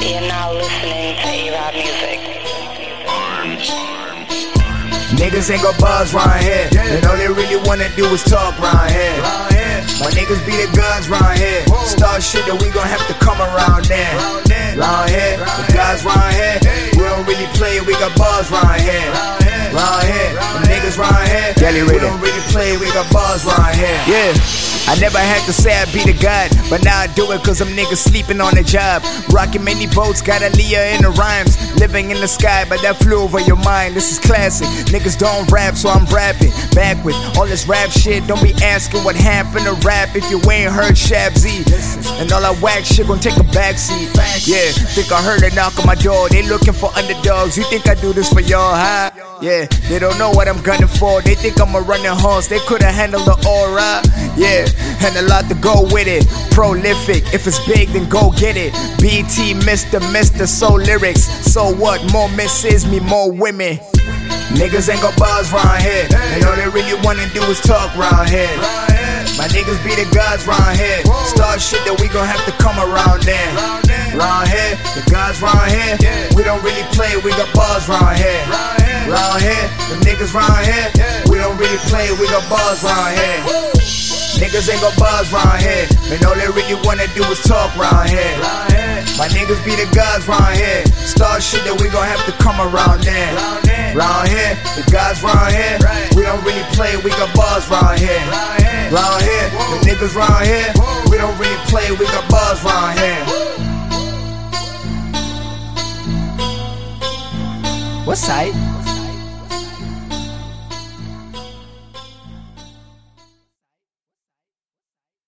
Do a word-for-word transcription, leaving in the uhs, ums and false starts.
You're now listening to A-Rod Music. Niggas ain't gon' buzz round here, and all they really wanna do is talk round here. My niggas be the guns round here, start shit that we gon' have to come around there. Round here, the guys round here, we don't really play, we got buzz round here. Round here, the niggas round here, we don't really play, we got buzz round here. Yeah. I never had to say I be the god, but now I do it cause them niggas sleeping on the job. Rocking many boats, got Aaliyah in the rhymes. Living in the sky, but that flew over your mind. This is classic. Niggas don't rap, so I'm rapping. Back with all this rap shit, don't be asking what happened to rap if you ain't heard Shab Z. And all that whack shit gon' take a backseat. Yeah, think I heard a knock on my door. They looking for underdogs. You think I do this for y'all, huh? Yeah, they don't know what I'm gunning for. They think I'm a running horse. They couldn't handle the aura. Yeah, and a lot to go with it. Prolific, if it's big, then go get it. B T, Mister, Mister, so lyrics. So what? More misses me, more women. Niggas ain't gon' buzz round here, and all they really wanna do is talk round here. My niggas be the gods round here, start shit that we gon' have to come around there. Round here, the gods round here, we don't really play, we got buzz round here. Round here, the niggas round here, we don't really play, we got buzz round here. Niggas ain't gon' buzz round here, and all they really wanna do is talk round here. My niggas be the gods round here, start shit that we gon' have to come around there. Round here, the gods round here, we don't really play, we got buzz round here. Round here, the niggas round here, we don't really play, we got buzz round here. What's that?